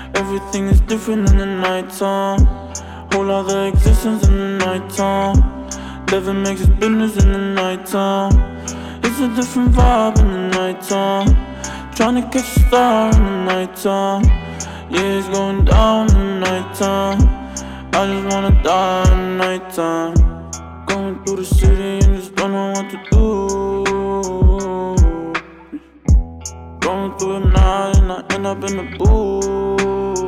Everything is different in the nighttime. Whole other existence in the nighttime. Living makes its business in the nighttime. It's a different vibe in the nighttime. Tryna catch a star in the nighttime. Yeah, it's going down in the nighttime. I just wanna die in the nighttime. Going through the city and just don't know what to do. Going through the night and I end up in the booth.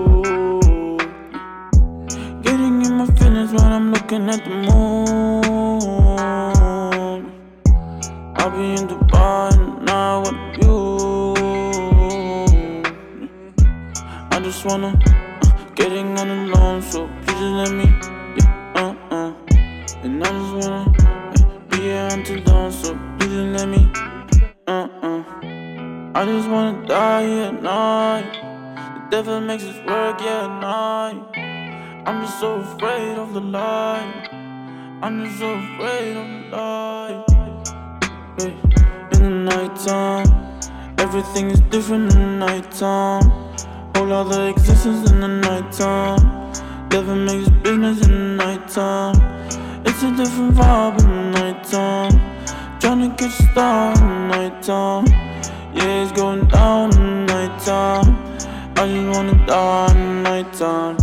Getting in my feelings when I'm looking at the moon. I'll be in Dubai and now with you. I just wanna getting on the loan, so please just let me, and I just wanna be here until dawn, so please just let me, I just wanna die here at night. The devil makes us work, yeah, at night. I'm just so afraid of the light. I'm just so afraid of the light. Hey, in the nighttime, everything is different in the nighttime. Whole other existence in the nighttime. Devil makes business in the nighttime. It's a different vibe in the nighttime. Tryna catch a star in the nighttime. Yeah, it's going down in the nighttime. I just wanna die in the nighttime.